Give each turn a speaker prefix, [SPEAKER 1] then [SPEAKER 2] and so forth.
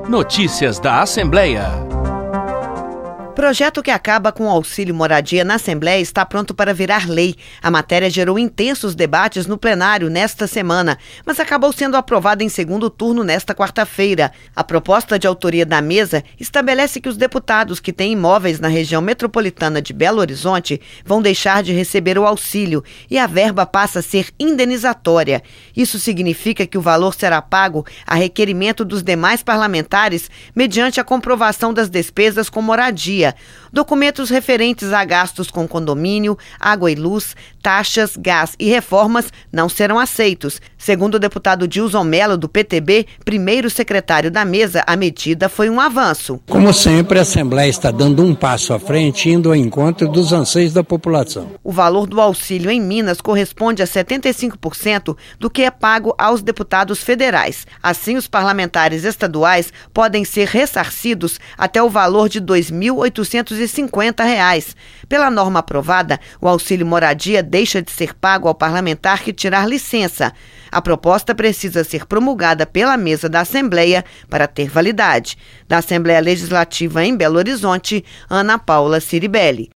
[SPEAKER 1] Notícias da Assembleia.
[SPEAKER 2] Projeto que acaba com o auxílio moradia na Assembleia está pronto para virar lei. A matéria gerou intensos debates no plenário nesta semana, mas acabou sendo aprovada em segundo turno nesta quarta-feira. A proposta de autoria da mesa estabelece que os deputados que têm imóveis na região metropolitana de Belo Horizonte vão deixar de receber o auxílio e a verba passa a ser indenizatória. Isso significa que o valor será pago a requerimento dos demais parlamentares mediante a comprovação das despesas com moradia. Documentos referentes a gastos com condomínio, água e luz, taxas, gás e reformas não serão aceitos. Segundo o deputado Dilson Mello, do PTB, primeiro secretário da mesa, a medida foi um avanço.
[SPEAKER 3] Como sempre, a Assembleia está dando um passo à frente, indo ao encontro dos anseios da população.
[SPEAKER 2] O valor do auxílio em Minas corresponde a 75% do que é pago aos deputados federais. Assim, os parlamentares estaduais podem ser ressarcidos até o valor de R$ 2.850. Pela norma aprovada, o auxílio moradia deixa de ser pago ao parlamentar que tirar licença. A proposta precisa ser promulgada pela mesa da Assembleia para ter validade. Da Assembleia Legislativa em Belo Horizonte, Ana Paula Ciribelli.